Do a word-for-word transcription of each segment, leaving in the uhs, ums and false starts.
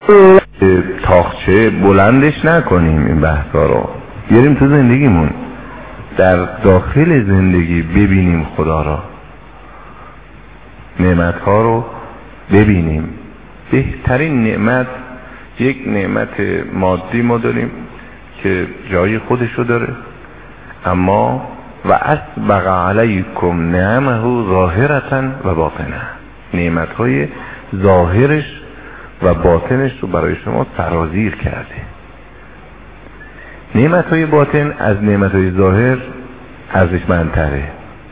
تاخچه بلندش نکنیم این بحثا رو، بیاریم تو زندگیمون، در داخل زندگی ببینیم خدا را، نعمتها رو ببینیم. بهترین نعمت یک نعمت مادی ما داریم که جای خودش رو داره، اما و اسبغ علیکم نعمه ظاهرة و باطنه، نعمتهای ظاهرش و باطنش رو برای شما سرازیر کرده. نعمتهای باطن از نعمتهای ظاهر ارزشمندتره.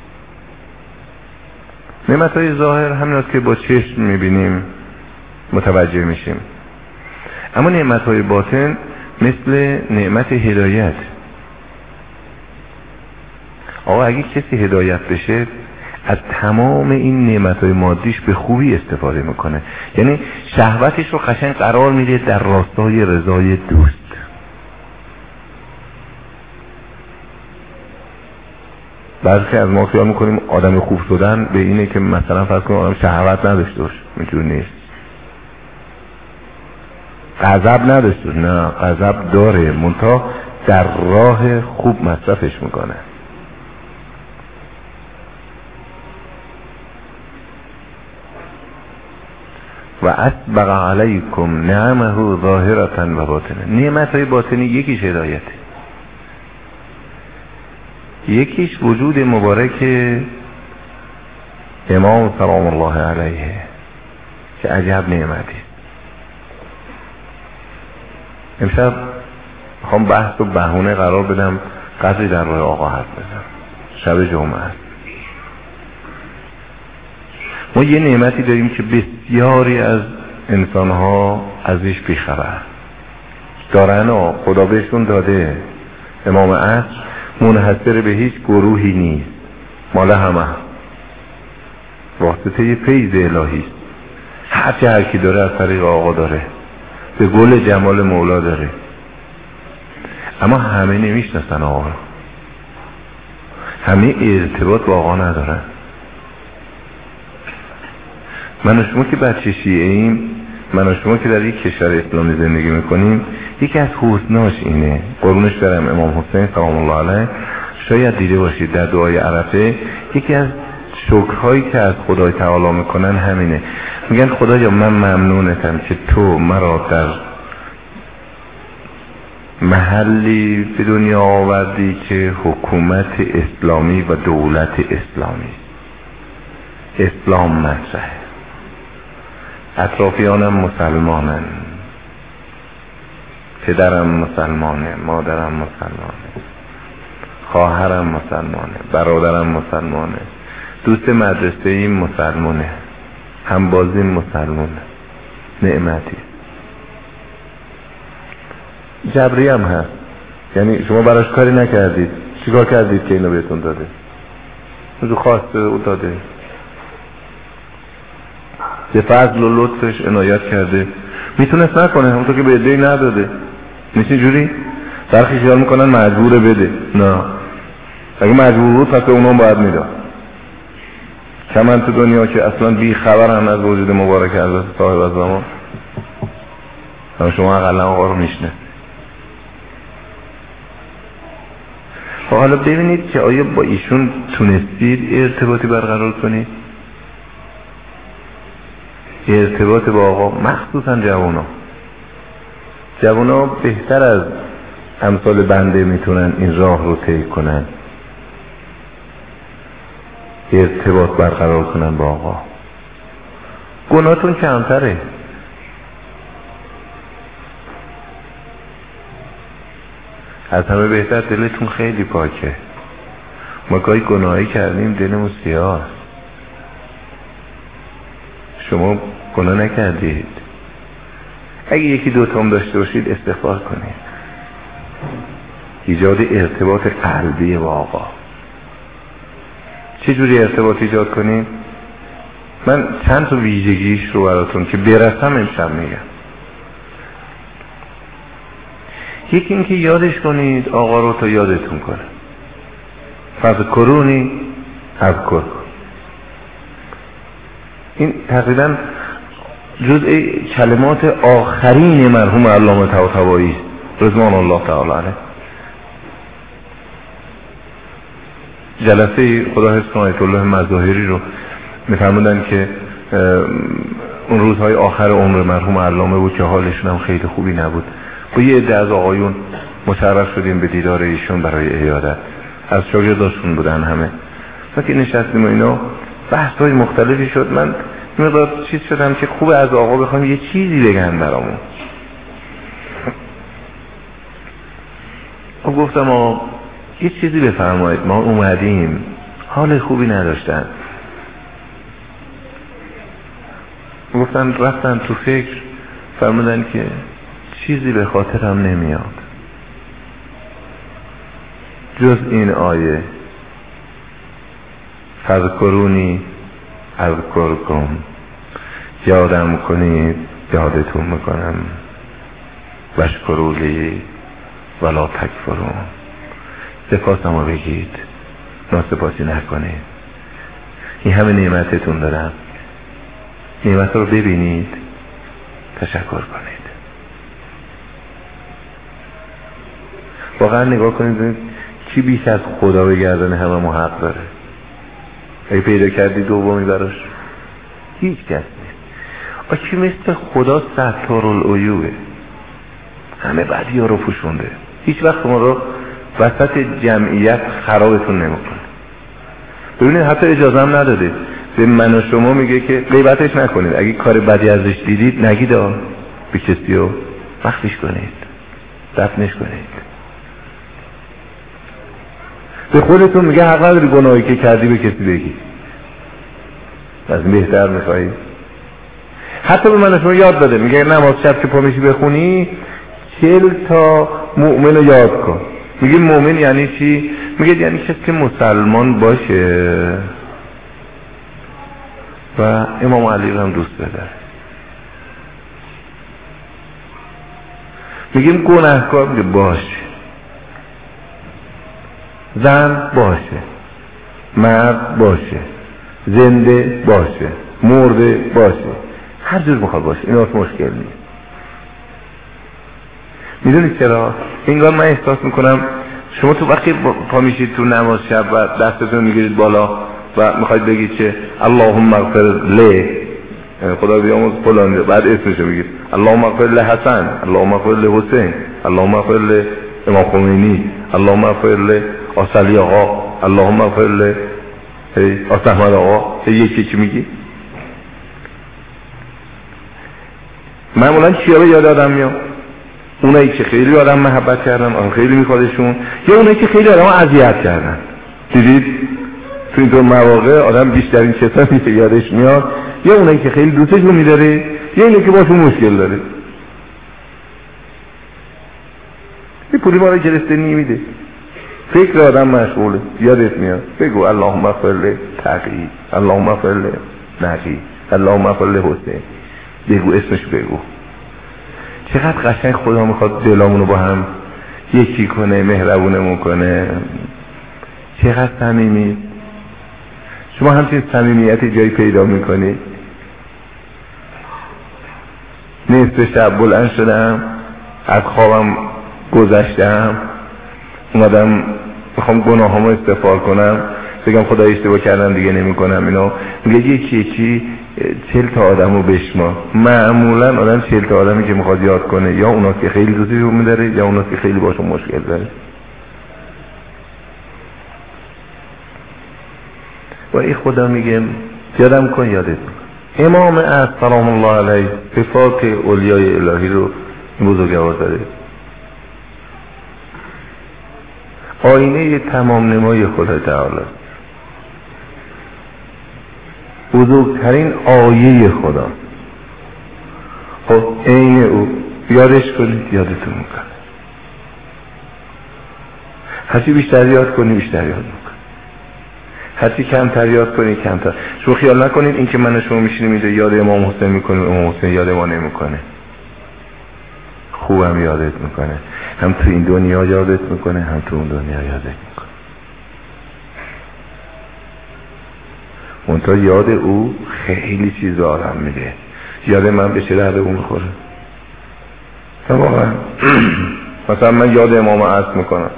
نعمتهای ظاهر همین است که با چشم میبینیم، متوجه میشیم، اما نعمتهای باطن مثل نعمت هدایت. آقا اگه کسی هدایت بشه از تمام این نعمتهای مادیش به خوبی استفاده میکنه، یعنی شهوتش رو قشنگ قرار میده در راستای رضای دوست. بعضی از ما خیال میکنیم آدم خوب شدن به اینه که مثلا فرض کنیم آدم شهوت نداشته باشه، اینجور نیست. غضب نداشته باشه، نه غضب داره، منتها در راه خوب مصرفش میکنه. و اسبغ علیکم نعمه ظاهرة و باطنه. نعمت های باطنی یکیش هدایته، یکیش وجود مبارک امام سلام الله علیه که عجب نعمتی. امشب میخوام بحث و بهونه قرار بدم قدری در راه آقا حرف بزنم. شب جمعه است. ما یه نعمتی داریم که بسیاری از انسانها ازش بیخبر دارن و خدا بهشون داده. امام عصر منحصر به هیچ گروهی نیست، مال همه، واسطه فیض الهی است. هرچی هر کی داره از طریق آقا داره، به گل جمال مولا داره، اما همه نمیشناسن آقا رو، همه ارتباط با آقا ندارن. من و شما که بچه شیعه ایم، من و شما که در یک کشور اسلامی زندگی میکنیم، یکی از حسناش اینه، قربونش برم امام حسین سلام الله علیه، شاید دیده باشید در دعای عرفه یکی از شکرهایی که از خدای تعالی میکنن همینه، میگن خدایا من ممنونتم که تو مرا در محلی به دنیا آوردی که حکومت اسلامی و دولت اسلامی، اسلام مطرحه، اطرافیانم مسلمانن، پدرم مسلمانه، مادرم مسلمانه، خواهرم مسلمانه، برادرم مسلمانه، دوست مدرسه ایم مسلمانه، همبازیم مسلمانه. نعمتی جبری هم هست، یعنی شما براش کاری نکردید، چیکار کردید که اینو بهتون داده؟ اونجا خواسته او داده، به فضل و لطفش عنایت کرده. میتونست نکنه، همونطور که به عده‌ای نداده. نیست اینجوری؟ برخی خیال میکنن مجبوره بده. نه، اگه مجبور بود پس به اونام باید میداد. کمن تو دنیا که اصلا بی خبرن از وجود مبارک حضرت صاحب الزمان، اما شما اقلا آقا رو میشنه. حالا ببینید که آیا با ایشون تونستید ارتباطی برقرار کنید؟ ارتباط با آقا، مخصوصا جوانا جوانا بهتر از امثال بنده میتونن این راه رو طی کنن، ارتباط برقرار کنن با آقا. گناهتون کمتره، از همه بهتر دلتون خیلی پاکه. ما گاهی گناهی کردیم دلمون سیاه، شما گناه نکردید. اگه یکی دوتام داشته باشید استغفار کنید، ایجاد ارتباط قلبی با آقا. چجوری ارتباط ایجاد کنید؟ من چند تا ویژگیش رو براتون که برسم امشب میگم. یکی این که یادش کنید آقا رو تا یادتون کنه. فذکرونی اذکرکم. این تقریبا جزء کلمات آخرین مرحوم علامه طباطبایی رضوان الله تعالی علیه. جلسه خدا حفظ کنه آیت الله مظاهری رو میفرمودن که اون روزهای آخر عمر مرحوم علامه بود که حالشون هم خیلی خوبی نبود. با یه عده از آقایون مشرف شدیم به دیدار ایشون برای عیادت، از شاگرداشون بودن همه. وقتی نشستیم و اینا بحث‌های مختلفی شد، من مقدار چیز شدم که خوبه از آقا بخوام یه چیزی بگن برامون. و گفتم آقا یه چیزی بفرمایید، ما اومدیم حال خوبی نداشتن. گفتن رفتن تو فکر، فرمودن که چیزی به خاطرم نمیاد جز این آیه فذکرونی اذکرکم، یادم کنید یادتون میکنم، واشکرولی ولا تکفرون، سپاسمو بگید ناسپاسی نکنید، این همه نعمتتون دارم، نعمت رو ببینید تشکر کنید. واقعا نگاه کنید کی بیش از خدا به گردن همه ما حق داره؟ ای پیدا کردی دومی براش؟ هیچ کس نیست. آ کی مثل خدا ستار العیوبه، همه بدی ها رو پوشونده، هیچ وقت ما رو وسط جمعیت خرابتون نمیکنه. ببینید حتی اجازه هم نداده به من و شما، میگه که غیبتش نکنید، اگه کار بدی ازش دیدید نگید به کسی و مخفیش کنید، دفنش کنید. به خودتون میگه حق نداری گناهی که کردی به کسی بگی، از این بهتر میخوایی. حتی به من و شما یاد داده، میگه نماز شب که پا میشی بخونی چل تا مؤمن رو یاد کن. میگه مؤمن یعنی چی؟ میگه یعنی کسی که مسلمان باشه و امام علی رو هم دوست بداره. میگیم گناهکار، میگه باشه، زن باشه، مرد باشه، زنده باشه، مرده باشه، هر جور بخواد باشه، این اصلا مشکل نیست. میدونید چرا؟ اینگاه من احساس میکنم شما تو وقتی پا میشید تو نماز شب و دستتون میگیرید بالا و میخواید بگید که اللهم اغفر له، خدا بیامرز فلان، بعد اسمشو بگید اللهم اغفر له حسن، اللهم اغفر له حسین، اللهم اغفر له امام خمینی، اللهم اغفر له آسلی آقا، اللهم اغفر له آسحمد آقا، یکی چی میگی؟ معمولا چیا به یاد آدم میاد؟ اونایی که خیلی آدم محبت کردن، آدم خیلی میخوادشون، یا اونایی که خیلی آدم اذیت کردن. دیدید تو این دو مواقع آدم بیشترین کسانی که یادش میاد یا اونایی که خیلی دوستش رو میداره یا اونایی که باشون مشکل داره. این پولی ما رو گرفته نمیده، فکر آدم مشغوله، یادت میاد بگو اللهم اغفر له تقی، اللهم اغفر له نقی، اللهم اغفر له حسین، بگو اسمش بگو. چقدر قشنگ خدا میخواد دلامونو با هم یکی کنه، مهربونمون کنه، چقدر صمیمی. شما همچین صمیمیتی جایی پیدا میکنید؟ نصف شب بلند شدم، از خوابم گذشتم، اومدم میخوام گناهامو استغفار کنم، بگم خدا اشتباه کردم دیگه نمی کنم اینا. میگه یکی یکی چل تا آدمو بشما. معمولا آدم چل تا آدمی که میخواد یاد کنه یا اونا که خیلی دوستی رو میداره یا اونا که خیلی باشون مشکل داره. و این خدا میگه یادم کن یادت کن. امام از سلام الله علیه صفات اولیای الهی رو بزرگوار داره. آینه تمام نمای خدا تعالی، بزرگترین آیه خدا. خب عین او یادش کنید یادتون میکنه، هرچی بیشتر یاد کنی بیشتر یاد میکنه، هرچی کمتر یاد کنی کمتر. شما خیال نکنید این که من شما میشینیم اینجا یاد امام حسین میکنیم امام حسین یاد ما نمیکنه. خوبم یادت میکنه، هم تو این دنیا یادت میکنه هم تو اون دنیا یادت میکنه. منتها یاد او خیلی چیز آدم میده. یاد من به چه درد اون میخوره؟ واقعا مثلا من یاد امام عصر میکنم،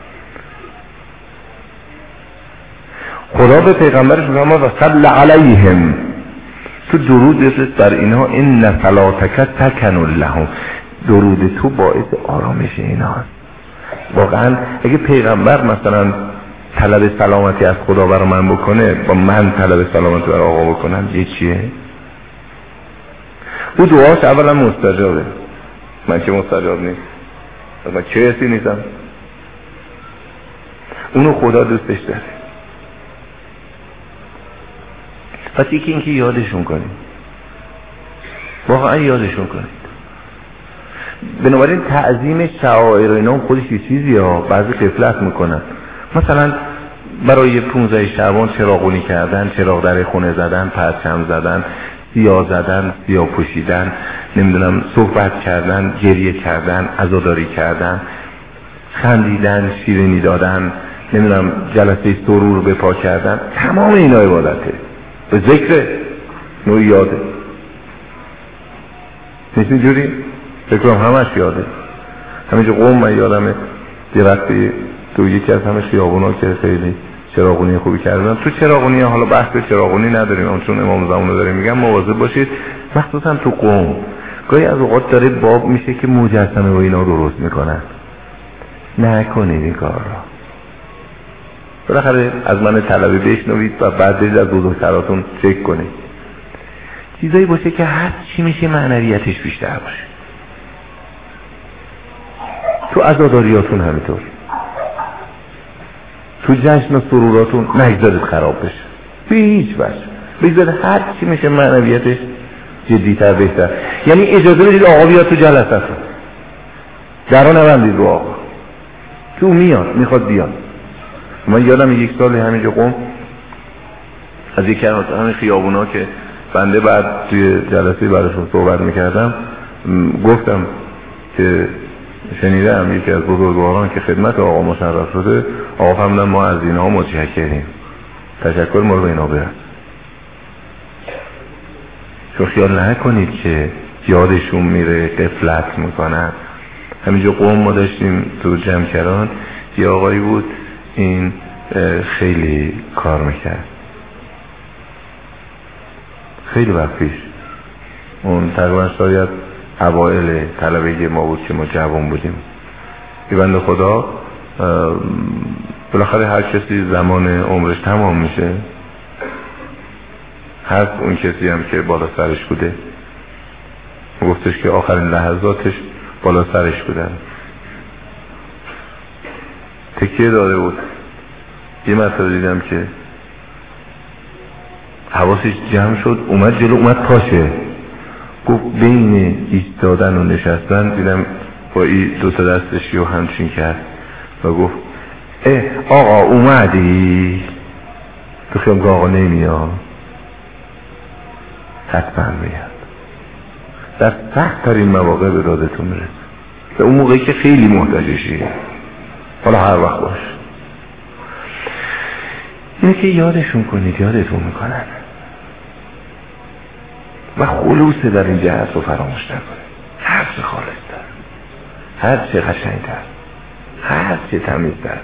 خدا به پیغمبرش میگه و صل علیهم، تو درود بفرست بر اینها، ان صلاتک سکن لهم، درود تو باعث آرامش ایناست. واقعا اگه پیغمبر مثلا طلب سلامتی از خدا برای من بکنه، با من طلب سلامتی برای آقا بکنم، یه چیه؟ او دعاش اولا مستجابه، من که مستجاب نیست، من چه حسی نیستم، اونو خدا دوستش داره. پس یکی اینکه یادشون کنید، واقعا یادشون کنید. بنابراین تعظیم شعائر اینا خودش یه چیزی ها، بعضی غفلت میکنن. مثلا برای پونزده شعبان چراغونی کردن، چراغ در خونه زدن، پرچم زدن، سیاه زدن، سیاه پوشیدن، نمیدونم صحبت کردن، گریه کردن، عزاداری کردن، خندیدن، شیرینی دادن، نمیدونم جلسه سرور به پا کردن، تمام اینا عبادته، به ذکر نوع یاده. نیست اینجوری؟ فکرم همش یاده. همینجا قوم من یادمه یه وقتی تو یکی از همه خیابونا که خیلی چراغونی خوبی کردن، تو چراغونی حالا بحث چراغونی نداریم، اما چون امام زمان رو داره میگم مواظب باشید، مخصوصا تو قوم گاهی از اوقات داره باب میشه که مجسمه و اینا درست میکنن. نکنید این کار را. بالاخره از من طلبه بشنوید و بعد برید از بزرگتراتون چک کنید. چیزایی باشه که هر چی میشه معنویتش بیشتر باشه. تو عزاداریاتون همینطور، تو جشن و سروراتون نگذارید خراب بشه به هیچ وجه، بگذارید هر چی میشه معنویتش جدیتر بهتر. یعنی اجازه بدید آقا بیاد تو جلسه‌تون، درا نبندید رو آقا، تو میاد میخواد بیاد. من یادم یک سال همینجا قم از یک از همین خیابونا که بنده بعد توی جلسه براشون صحبت میکردم گفتم که شنیدم یکی از بزرگواران که خدمت آقا مشرف شده، آقا فهمیدن ما از اینها متشکریم، تشکر ما رو به اینا برد. چون خیال نکنید که یادشون میره، غفلت میکنن. همینجا قوم ما داشتیم تو جمکران، یه آقایی بود این خیلی کار میکرد، خیلی وقت پیش، اون تقریبا شاید اوائل طلبه ما بود که ما جوان بودیم. یه بنده خدا بالاخره هر کسی زمان عمرش تمام میشه، هست اون کسی هم که بالا سرش بوده، گفتش که آخرین لحظاتش بالا سرش بودن، تکیه داده بود. یه مرتبه دیدم که حواسش جمع شد، اومد جلو، اومد پاشه، گفت بین ایستادن و نشستن دیدم با این دو تا دستش رو همچین کرد و گفت اه آقا اومدی؟ تو خیام که آقا نمیاد، حتما میاد. در سخت ترین مواقع به دادتون میرسه، به اون موقعی که خیلی محتاجشی، حالا هر وقت باش. اینه که یادشون کنید، یادتون میکنن و خلوص در این جهت رو فراموش نکنید. هر چه خالص‌تر، هر چه قشنگ‌تر، هر چه تمیزتر.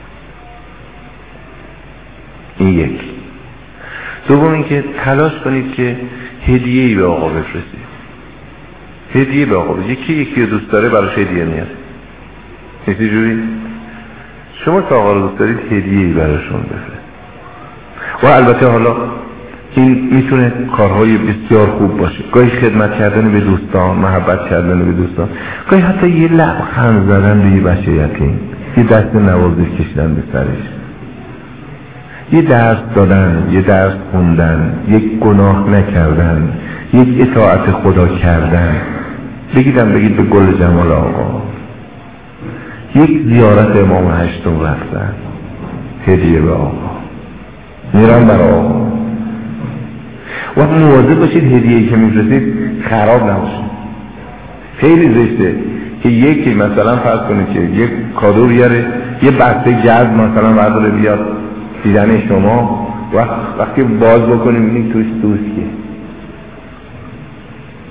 این یک. دوم این که تلاش کنید که هدیه‌ای به آقا بفرستید. هدیه به آقا بفرستید. یکی یکی رو دوست داره براش هدیه میاد. نیستی جوری؟ شما که آقا رو دوست دارید هدیه‌ای براشون بفرستید. و البته حالا این میتونه کارهای بسیار خوب باشه، گاهی خدمت کردن به دوستان، محبت کردن به دوستان، گاهی حتی یه لبخند زدن به یه بچه یتیم، یه دست نوازش کشیدن به سرش، یه درس دادن، یه درس خوندن، یک گناه نکردن، یک اطاعت خدا کردن. بگیدم بگید به گل جمال آقا، یک زیارت امام هشتم رفتن، هدیه به آقا، میرم برای آقا. و مواظب باشید هدیه‌ای که میفرستید خراب نباشه. خیلی زشته که یکی مثلا فرض کنید که یک کادو بیاره، یه بسته گرد مثلا برداره بیاد دیدن شما، وقت وقتی باز بکنیم میبینید توش دوستیه.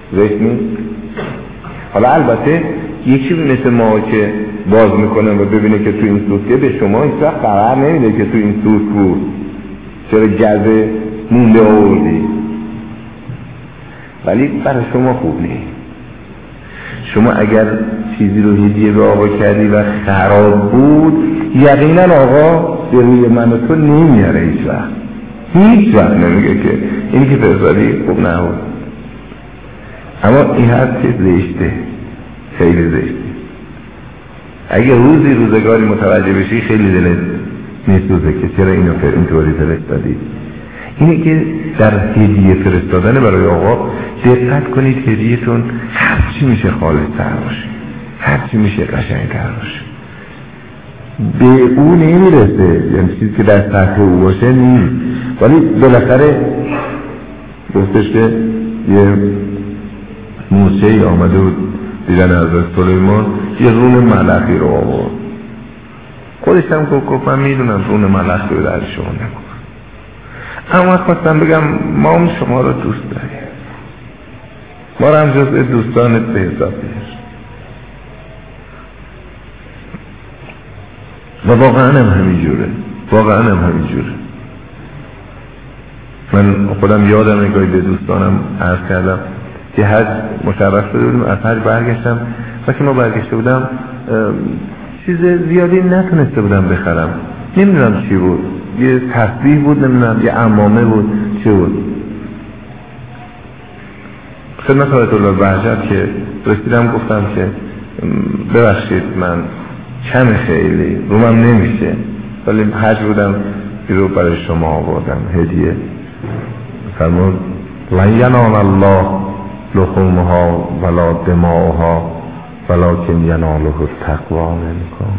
زشت نیست. حالا البته یکی مثل ما که باز میکنه و ببینه که تو این سوسکه به شما هیچ وقت خبر نمیده که تو این سوسک بود، چرا گزه مونده آوردی، ولی برای شما خوب نیست. شما اگر چیزی رو هدیه به آقا کردی و خراب بود، یقینا آقا به روی من و تو نمیاره هیچ وقت، هیچ وقت نمیگه که اینی که فرزادی خوب نبود. اما این هست که زشته، خیلی زشته. اگه روزی روزگاری متوجه بشی خیلی دلت میسوزه که چرا اینو اینطوری فرستادی. اینه که در هدیه فرستادن برای آقا دقت کنید هدیه‌تون هرچی میشه خالص‌تر باشه، هرچی میشه قشنگ‌تر باشه. به او نمیرسه، یعنی چیزی که در سطح او باشه نیست، ولی بالاخره گفتش که یه موسیقی آمده بود دیدن حضرت سلیمان یه رون ملخی رو آورد. خودش هم گفت من میدونم رون ملخ رو در شما نمون، اما خواستم بگم ما هم شما رو دوست داریم، ما رو هم جزء دوستانت به حساب بیار. و واقعا هم همین جوره، واقعا هم همین جوره. من خودم یادم نگاهی به دوستانم عرض کردم که حج مشرف شده بودیم، از حج برگشتم و که ما برگشته بودم چیز زیادی نتونسته بودم بخرم، نمیدونم چی بود، یه تسبیح بود، نمیدونم یه عمامه بود، چی بود. خدمت آیت الله بهجت که رسیدم گفتم که ببخشید من کم خیلی رومم نمیشه، ولی حج بودم رو برای شما آوردم هدیه. فرمود لن ینال الله لحومها ولا دماؤها ولکن یناله التقوی منکم.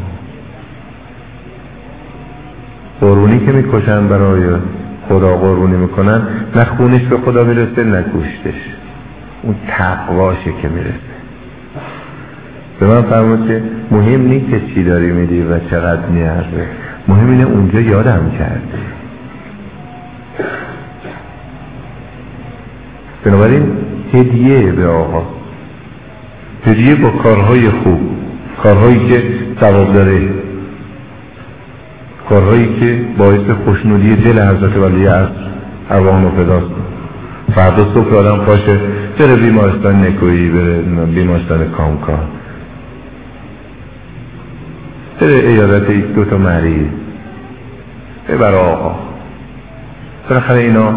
قربونی که میکشن برای خدا قربونی میکنن، نه خونش به خدا میرسه نه گوشتش، اون تقواشه که میرسه. به من فرمود که مهم نیست که چی داری میدی و چقدر میارزه، مهم اینه اونجا یادم کردی. بنابراین هدیه به آقا، هدیه با کارهای خوب، کارهایی که ثواب داره، کارهایی که باعث خوشنودی دل حضرت ولی عصر ارواح و فداست. فردا صبح آدم پاشه بره بیمارستان نکویی، بره بیمارستان کامکار، بره ایادت یک دو تا مریض، ببر آقا. بالاخره اینا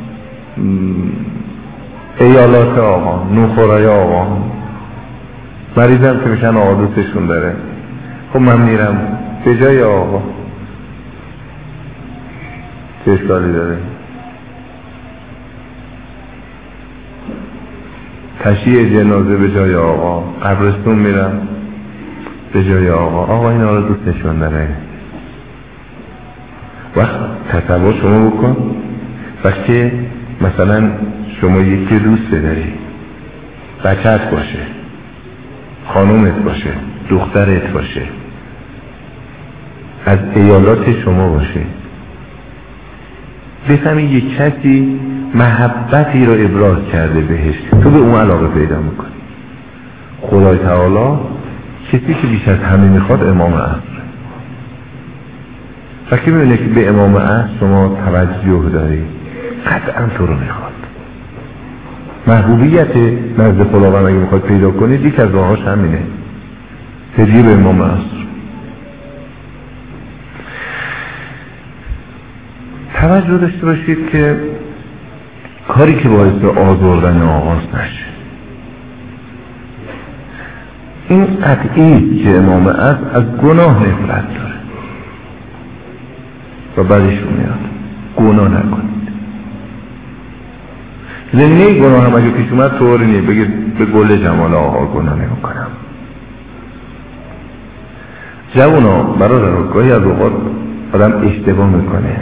ایالات آقا، نوخورای آقا، مریضم که میشن آقا دوستشون داره. خب من میرم به جای آقا، چه اشکالی داره؟ تشییع جنازه به جای آقا، قبرستون میرم به جای آقا. آقا اینا رو دوستشون داره. وقت تصور شما بکن وقتی مثلا شما یکی دوست داری، بچت باشه، خانومت باشه، دخترت باشه، از ایالات شما باشه، بفهمی یک کسی محبتی رو ابراز کرده بهش، تو به اون علاقه پیدا میکنی. خدای تعالی کسی که بیش از همه میخواد امام عصر، وقتی میبینه که به امام عصر شما توجه داری، قطعا تو رو میخواد. محبوبیت نزد خداوند اگه میخواد پیدا کنید، یک از راهاش همینه، هدیه به امام عصر. توجه داشته باشید که کاری که باعث آزردن آغاز نشه. این قطعی که امام عصر از گناه نفرت داره و بعدش میاد گناه نکنید. زمینه گناه هم اگه پیش اومد طوری نیست بگید به گل جمال آقا گناه نمی کنم. جوانا برادر، گاهی از اوقات آدم اشتباه میکنه.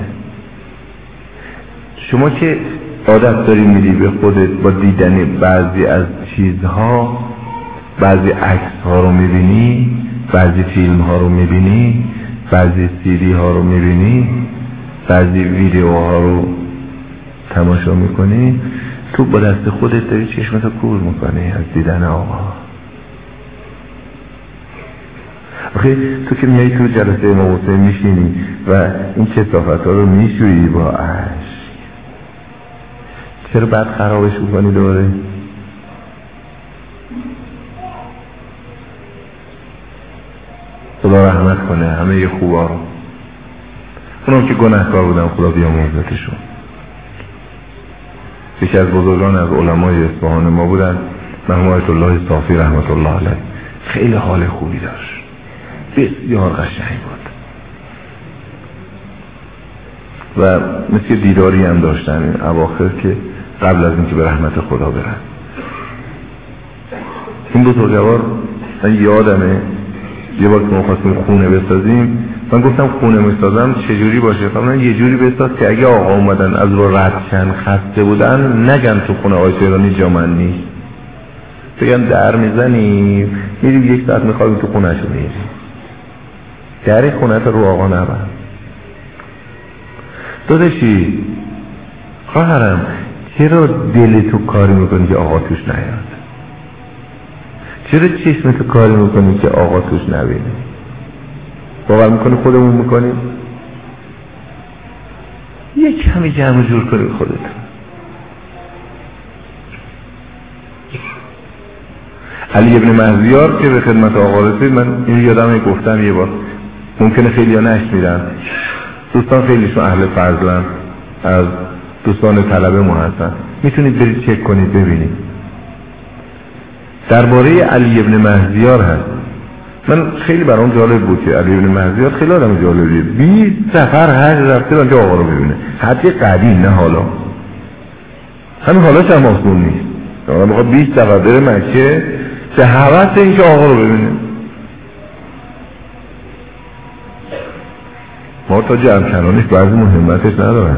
شما که عادت داری میری به خودت با دیدن بعضی از چیزها، بعضی عکس ها رو میبینی، بعضی فیلم ها رو میبینی، بعضی سیدی ها رو میبینی، بعضی ویدیو ها رو تماشا میکنی، تو با دست خودت داری چشمتو کور میکنی از دیدن آقا. آخه تو که میای تو جلسه امام حسین میشینی و این کثافت ها رو میشویی با عشق، چرا بعد خرابش میکنی دوره؟ خدا رحمت کنه همه ی خوبا رو، اونم که گناهکار بودن خدا بیامرزتشون. یکی از بزرگان از علمای اصفهان ما بودن، مرحوم آیت الله صافی رحمت الله علیه. خیلی حال خوبی داشت، بسیار قشنگ بود و مثل دیداری هم داشتن این اواخر که قبل از اینکه به رحمت خدا برن. این بزرگوار من یادمه یه بار که ما خواستیم خونه بسازیم، من گفتم خونه میسازم چجوری باشه؟ من یه جوری بساز که اگه آقا اومدن از رو رد چند خسته بودن نگن تو خونه آقای تهرانی جا من نیست، بگن در میزنیم میریم یک ساعت میخواییم تو خونه شو میریم، در خونه تا رو آقا نبند. داداشی خواهرم چرا دل تو کاری میکنی که آقا توش نیاد؟ چرا چشم تو کاری میکنی که آقا توش نبینی؟ باور میکنی خودمون میکنی؟ یه کمی جمع جور کنی خودت. علی ابن مهدیار که به خدمت آقا رسید، من این یادم گفتم یه بار، ممکنه خیلی ها نشنیدن، دوستان خیلیشون اهل فضلن، از دوستان طلبه ما هستن، میتونید برید چک کنید ببینید. درباره علی ابن مهدیار هست، من خیلی برام جالب بود که علی ابن مهدیار خیلی آدم جالبیه، بیست سفر حج رفته اونجا آقا رو ببینه، حتی قدیم نه حالا، همین حالاش هم آسون نیست، آقا میخواد بیست سفر بره مکه به هوس این که آقا رو ببینه. ما تا جمع کنانش بعضی مهمتش ندارن.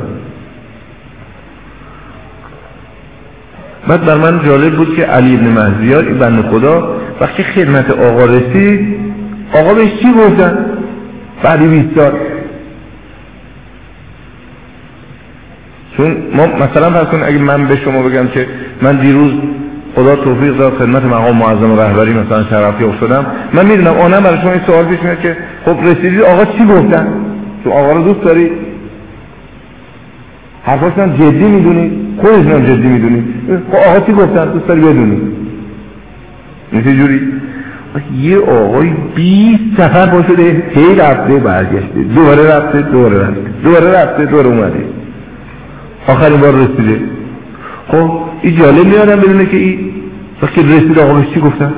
بعد بر من جالب بود که علی ابن مهدیار این بنده خدا وقتی خدمت آقا رسید، آقا بهش چی گفتن؟ بعدی بیست سال. چون ما مثلا فرض کن اگه من به شما بگم که من دیروز خدا توفیق داد خدمت مقام معظم رهبری مثلا شرفی افتادم، من میدونم آنم برای شما این سوال پیش میاد که خب رسیدید آقا چی گفتن؟ تو آقا رو دوست داری؟ حرفاشون جدی میدونی؟ خودشون هم جدی میدونی؟ خب آقا چی گفتن؟ دوست داری بدونی؟ نیستی جوری؟ یه آقای بیست سفر با شده، هی رفته برگشته، دوباره رفته دوباره رفته دوباره رفته دوباره اومده، آخرین بار رسیده. خب این جالب میادم بدونه که این وقتی رسید آقا بهش چی گفتن؟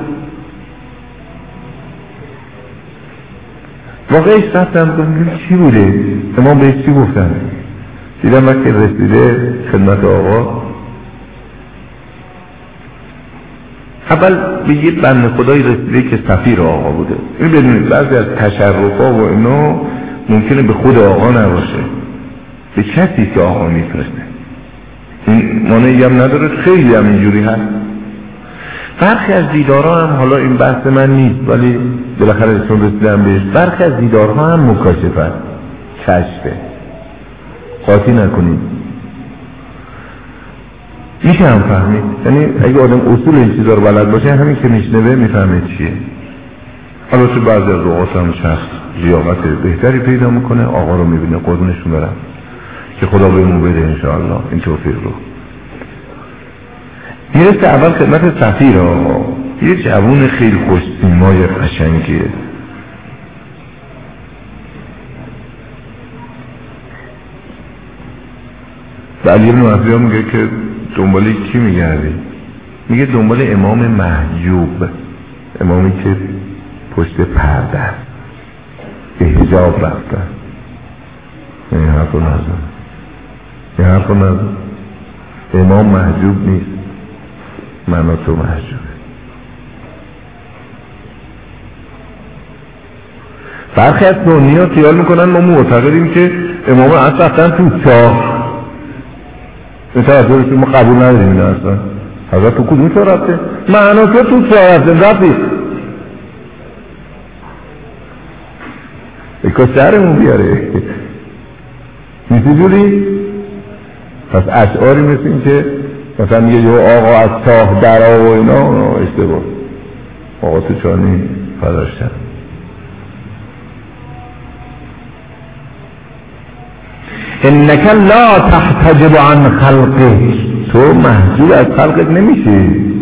واقعش رفتم کنم چی بوده؟ امام بهش چی گفتن؟ دیدم وقتی رسیده خدمت آقا، اول به یه بنده خدایی رسیده که سفیر آقا بوده. این بدونید بعضی از تشرفا و اینا ممکنه به خود آقا نباشه، به کسی که آقا میفرسته. این مانعی هم نداره، خیلی هم اینجوری هست. برخی از دیدارها هم، حالا این بحث من نیست ولی بالاخره چون رسیدم بهش، برخی از دیدارها هم مکاشفه، کشفه، قاطی نکنید، میشه هم فهمید. یعنی اگه آدم اصول این چیزا رو بلد باشه، همین که میشنوه میفهمه چیه. حالا تو بعضی از اوقات هم شخص لیاقت بهتری پیدا میکنه، آقا رو میبینه، قربونشون برم، که خدا بهمون بده انشاءالله این توفیق رو. میرسه اول خدمت سفیر آقا، یه جوون خیلی خوش سیمای قشنگیه، و علی ابن مهدیار میگه که دنبال کی میگردی؟ میگه دنبال امام محجوب، امامی که پشت پرده است، به حجاب رفته. این حرف رو نزن، این حرف رو نزن، امام محجوب نیست، معنا تو محجوبه. برخی از دنیا خیال میکنن ما معتقدیم که امام اصلا رفتن تو چاه، این طرف ما قبول نداریم این اصلا. حضرت تو کدوم چاه رفته؟ معنا تو تو چاه رفته رفتی اکا سرمون بیاره نیستی جوری؟ پس اشعاری مثل این که مثلا میگه یه آقا از تاه درا و اینا اشتباه. آقا تو چانی فداشتن. انک لا تحتجب عن خلقه، تو محجوب از خلقت نمیشی،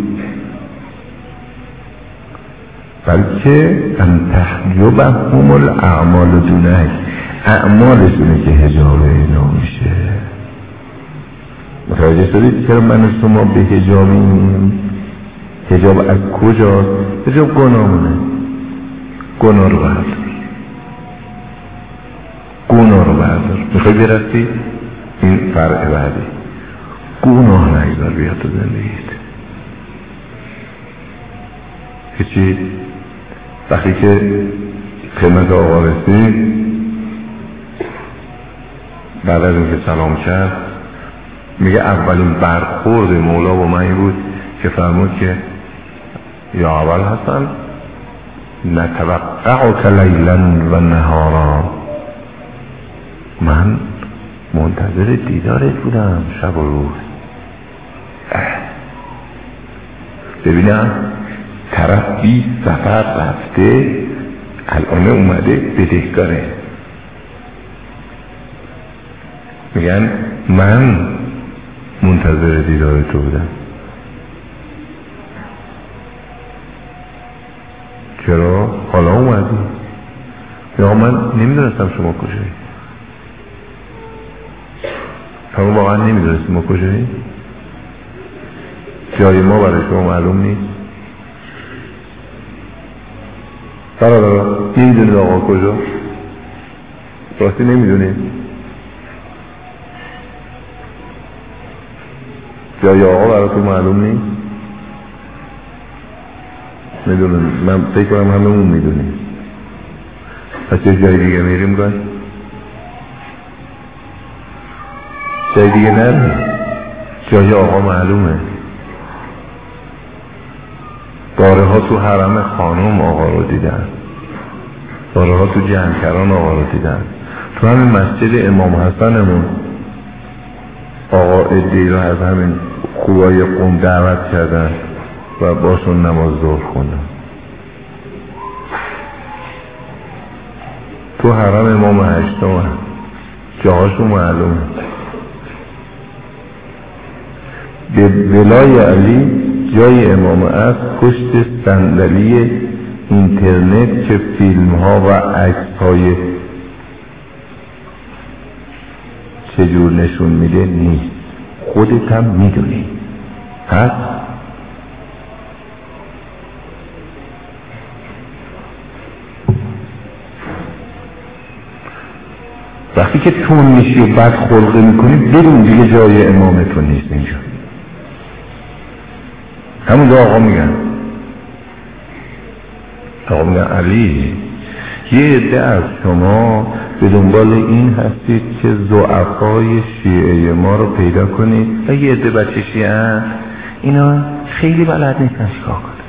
بلکه ان تحجبهم الاعمال دونک، اعمالشونه که حجاب اینا میشه. متوجه شدید چرا من و شما به حجابیم؟ حجاب از کجاست؟ حجاب گناهونه. گناه رو بردار، گناه رو بردار. میخوای برسی؟ این فرع بعدی، گناه نگذار بیاد تو زندگیت. هیچی. وقتی که خدمت آقا رسید، بعد از اینکه سلام کرد، میگه اولین برخورد مولا با من بود که فرمود که یا اول حسن نتوقعک لیلا و نهارا، من منتظر دیدارت بودم شب و روز. ببینم طرف بیست سفر رفته الان اومده بدهکاره، میگن من منتظر دیدار تو بودم. چرا؟ حالا اومدی؟ یا من نمیدونستم شما کجایی. شما واقعا نمیدونستیم ما کجایی؟ جای ما برای شما معلوم نیست؟ برادرها نمیدونید آقا کجا؟ راستی نمیدونید؟ جای آقا براتون معلوم نیست؟ میدونم، من فکر کنم همه اون میدونیم. پس چه جای دیگه میریم گاهی؟ جای دیگه نریم. جای آقا معلومه. بارها تو حرم خانم آقا رو دیدن، بارها تو جمعکران آقا رو دیدن، تو همین مسجد امام حسنمون آقا ادعی رو از همین خوبای قوم دعوت کردن و باشون نماز ظهر خوندن. تو حرم امام هشتم جاهاشون معلومه. به ولای علی جای امام است پشت صندلی اینترنت که فیلم ها و عکس های چجور نشون میده نیست. خودت هم میدونی. پس وقتی که تون میشی و بد خلقه میکنی بدون دیگه جای امامتون نیست اینجا. همون دو آقا میگن آقا میگن علی یه عده از شما به دنبال این هستید که ضعفای شیعه ما رو پیدا کنید و یه عده بچه شیعه اینا خیلی بلد نیستن چیکار کنن،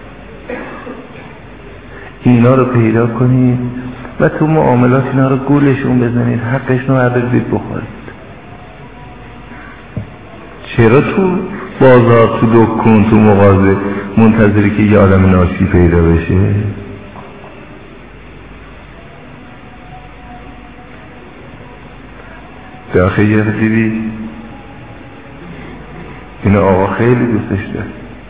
اینا رو پیدا کنید و تو معاملات اینا رو گولشون بزنید، حقشون رو بردارید بخورید. چرا تو بازار تو دکون تو مغازه منتظری که یه آدم ناشی پیدا بشه؟ داخل یه دیدی این آقا خیلی دوستش داره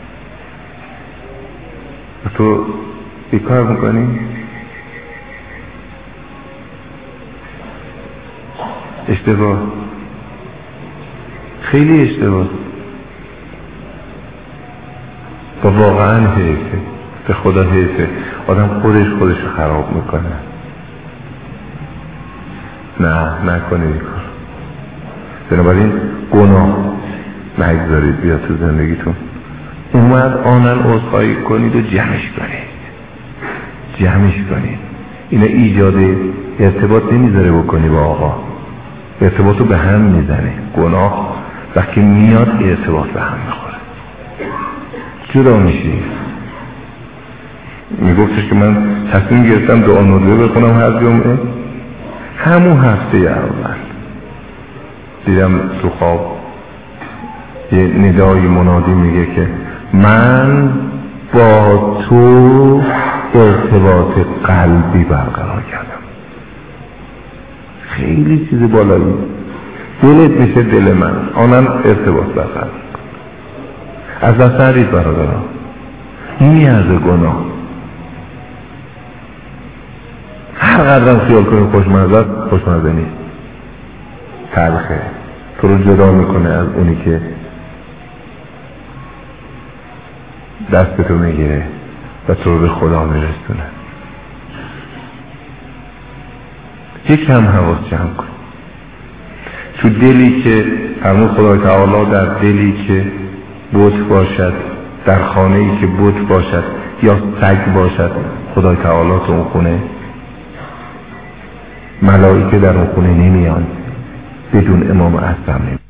و تو بیکار میکنی؟ اشتباه، خیلی اشتباه و واقعا حیفه، به خدا حیفه. آدم خودش خودش خراب میکنه. نه نکنید این کار. بنابراین گناه نگذارید بیاد تو زندگیتون. اومد آنن عذرخواهی کنید و جمعش کنید، جمعش کنید. اینا ایجاد ارتباط نمیذاره بکنی با آقا، ارتباطو به هم میزنه. گناه وقتی میاد ارتباط به هم میخوره، جدا میشی. میگفتش که من تصمیم گرفتم دعا ندوه بکنم هر جمعه. همون هفته اول دیدم تو خواب یه ندای منادی میگه که من با تو ارتباط قلبی برقرار کردم. خیلی چیز بالایی. دلت میشه دل من، آنم ارتباط برقرار. از دست نرید برادران، نیازه گناه. هر قدرم خیال کنیم خوشمزه است، خوشمزه نیست، تلخه، تو رو جدا میکنه از اونی که دستتو میگیره و تو رو به خدا میرسونه. یکم حواس جمع کن. تو دلی که فرمود خدای تعالی در دلی که بت باشد، در خانه‌ای که بت باشد یا سگ باشد، خدای تعالی تو اون خونه، ملائکه در اون خونه نمیان، بدون امام اعظم نمیان.